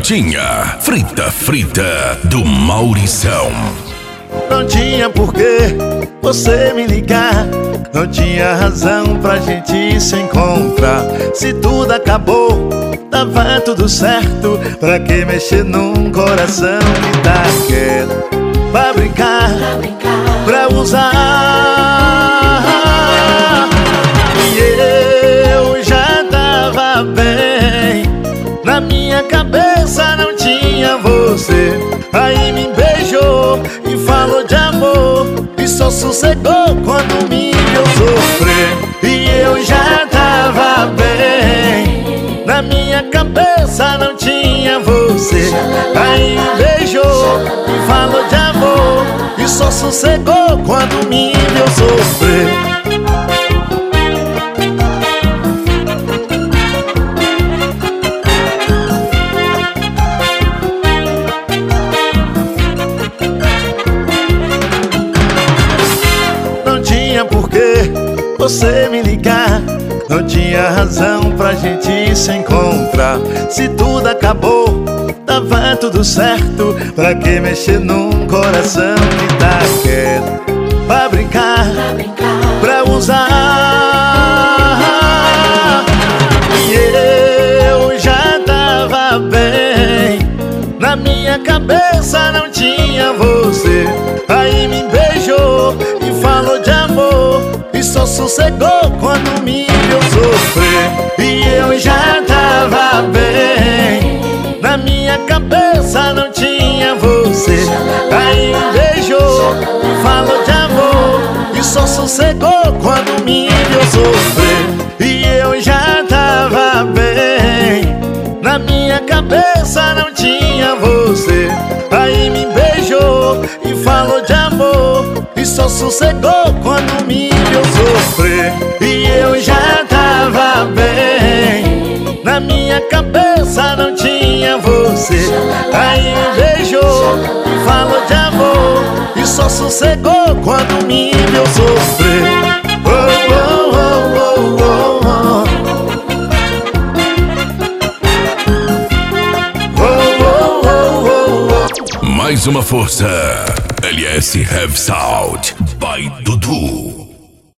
Fritinha, frita do Maurição. Não tinha porquê você me ligar, não tinha razão pra gente se encontrar. Se tudo acabou, tava tudo certo. Pra que mexer num coração que tá quieto? Pra brincar, pra usar. E eu já tava bem, na minha cabeça não tinha você. Aí me beijou e falou de amor, e só sossegou quando me viu sofrer. E eu já tava bem, na minha cabeça não tinha você. Aí me beijou e falou de amor, e só sossegou quando me viu sofrer. Não tinha porquê você me ligar, não tinha razão pra gente se encontrar. Se tudo acabou, tava tudo certo. Pra que mexer num coração que tá quieto? Pra brincar, pra usar. E eu já tava bem, na minha cabeça não tinha você. Aí me beijou e falou de amor, e só sossegou quando me viu sofrer. E eu já tava bem, na minha cabeça não tinha você. Aí me beijou e falou de amor, e só sossegou quando me viu sofrer. E eu já tava bem, na minha cabeça não tinha você. Aí me beijou e falou de amor, e só sossegou quando me viu sofrer. E eu já tava bem, na minha cabeça não tinha você. Aí me beijou e falou de amor, e só sossegou quando me viu sofrer. Oh, oh, oh, oh, oh, oh. Mais uma força. LS Have Sound by